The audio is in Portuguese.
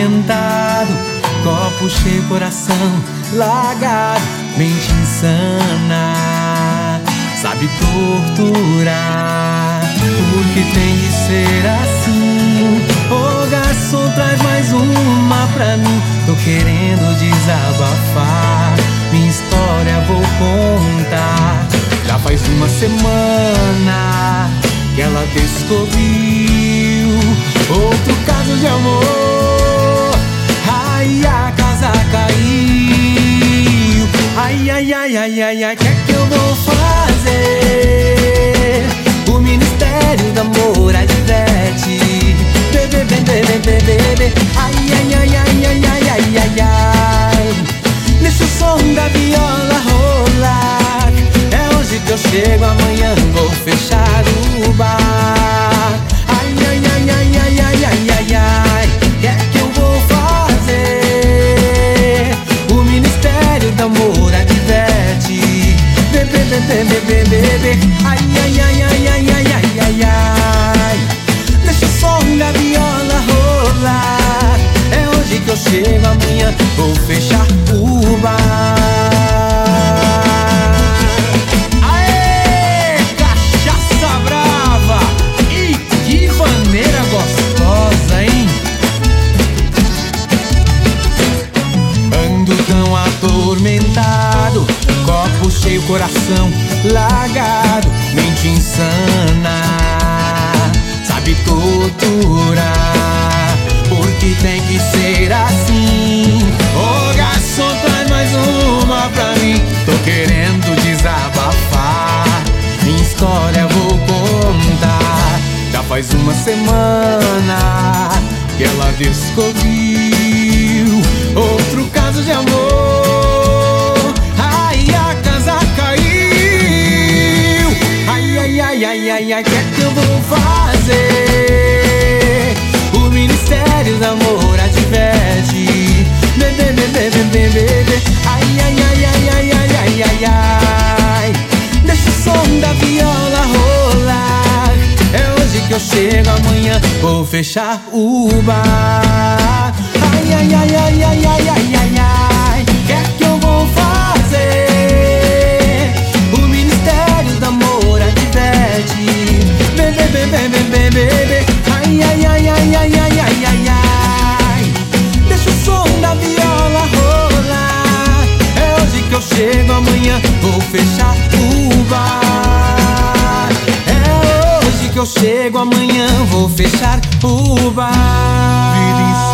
atormentado, copo cheio, coração largado, mente insana, sabe torturar. Porque tem que ser assim. Ô garçom, traz mais uma pra mim. Tô querendo desabafar, minha história vou contar. Já faz uma semana que ela descobriu outro caso de amor. Ai, a casa caiu. Ai, ai, ai, ai, ai, ai, que é que eu vou fazer? O Ministério do Amor adverte. Bebê, bebê, bebê, bebê. Ai, ai, ai, ai, ai, ai, ai, ai, ai. Deixa o som da viola rolar. É hoje que eu chego, amanhã vou fechar o bar. Ai, ai, ai, ai, ai, ai, ai, ai, ai. Que é que eu vou fazer? O Ministério do Amor adverte. Bebê, bebê, bebê, bebê. Ai, ai, ai, ai, ai, ai, ai, ai, ai. Deixa o som da viola rolar. É hoje que eu chego, amanhã vou fechar o bar. Aê, cachaça brava! E que maneira gostosa, hein? Ando tão atormentado, copo cheio, coração largado, mente insana, sabe torturar. Porque tem que ser assim. Ô garçom, traz mais uma pra mim. Tô querendo desabafar, minha história vou contar. Já faz uma semana que ela descobriu outro caso de amor. Ai, a casa caiu. Ai, ai, ai, ai, ai, ai, que é que eu vou fazer? O Ministério do Amor adverte. Bebê, bebê, bebê, bebê. Ai, ai, ai, ai, ai, ai, ai, ai, ai. Deixa o som da viola rolar. É hoje que eu chego, amanhã vou fechar o bar. Ai, ai, ai, ai, ai, ai, ai, ai, ai. Que é que eu vou fazer? O Ministério do Amor adverte. Bebê, bebê, bebê, bebê. Ai, ai, ai, ai, ai, ai, ai, ai, ai. Deixa o som da viola rolar. É hoje que eu chego, amanhã vou fechar o bar. É hoje que eu chego, amanhã vou fechar o bar.